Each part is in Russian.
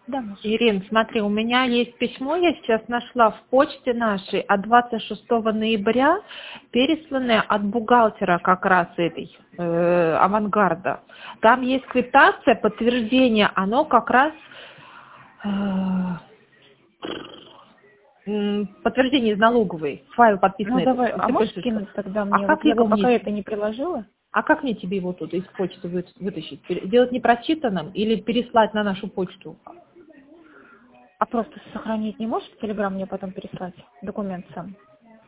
Да, Маша. Ирин, смотри, у меня есть письмо, я сейчас нашла в почте нашей от 26 ноября, пересланное от бухгалтера как раз этой авангарда. Там есть квитанция, подтверждение, оно как раз подтверждение из налоговой, файл Ну подписанный. давай, а Ты можешь пишешь, скинуть тогда а мне? Вот как я бы его пока мне, это не приложила. а как мне тебе его тут из почты вытащить? Делать непрочитанным или переслать на нашу почту? А просто сохранить не можешь в Телеграм мне потом переслать документ сам?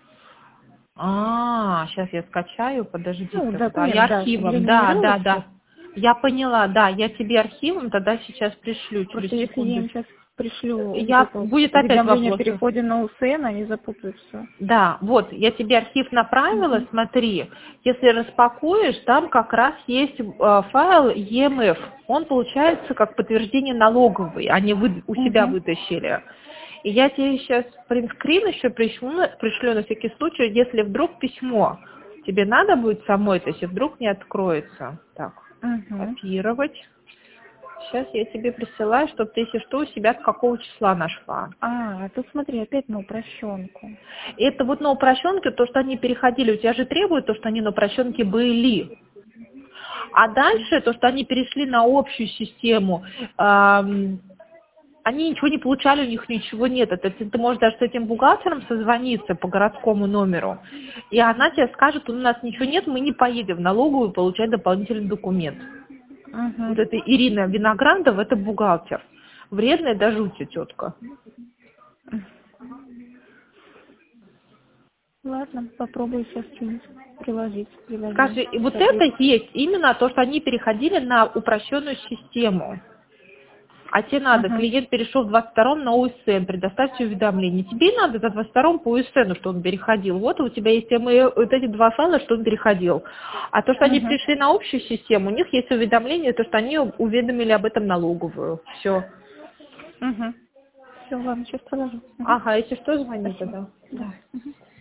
Сейчас я скачаю, подожди Ну, тогда. Я документ, да, чтобы я архивом, не да. уверялась сейчас. Я поняла, да, я тебе архивом тогда сейчас пришлю, через Просто если я секунду. им сейчас пришлю вот Я, это будет опять уведомление о вопросы. переходе на УСН, они запутают все. Да, вот, я тебе архив направила, Угу. смотри, если распакуешь, там как раз есть файл EMF. Он получается как подтверждение налоговой, они у себя Угу. вытащили. И я тебе сейчас принтскрин еще пришлю на всякий случай, если вдруг письмо тебе надо будет самой, то есть если вдруг не откроется. Так, Угу. копировать. Сейчас я тебе присылаю, чтобы ты, если что, у себя с какого числа нашла. А тут смотри, опять на упрощенку. Это вот на упрощенке, то, что они переходили, у тебя же требует то, что они на упрощенке были. А дальше, то, что они перешли на общую систему, они ничего не получали, у них ничего нет. Это ты можешь даже с этим бухгалтером созвониться по городскому номеру, и она тебе скажет, у нас ничего нет, мы не поедем в налоговую получать дополнительный документ. Вот Угу. это Ирина Виноградова, это бухгалтер. Вредная до жути тетка. Ладно, попробую сейчас что-нибудь приложить. Приложу. Скажи, и вот Сейчас это есть именно то, что они переходили на упрощенную систему. А тебе надо, Ага. клиент перешел в 22-м на УСН, предоставьте уведомление. Тебе надо за 22-м по УСН, что он переходил. Вот у тебя есть вот эти два файла, что он переходил. А то, что они Угу. пришли на общую систему, у них есть уведомление, то, что они уведомили об этом налоговую. Все. Угу. Все, ладно, сейчас приложу. Угу. Ага, если что, звони Спасибо. тогда. Да. Да. Угу.